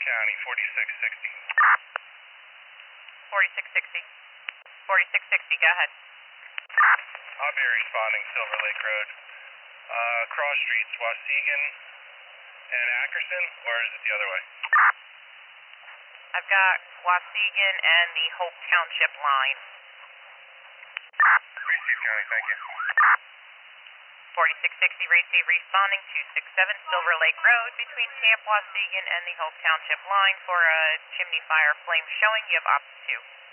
County, 4660. 4660. 4660, go ahead. I'll be responding Silver Lake Road. Cross streets, Wausegan and Ackerson, or is it the other way? I've got Wausegan and the Hope Township line. Receive County, thank you. 4660, receive, responding 267 Silver Lake Road between Camp Wausegan and the Hope Township line for a chimney fire flame showing. You have option 2.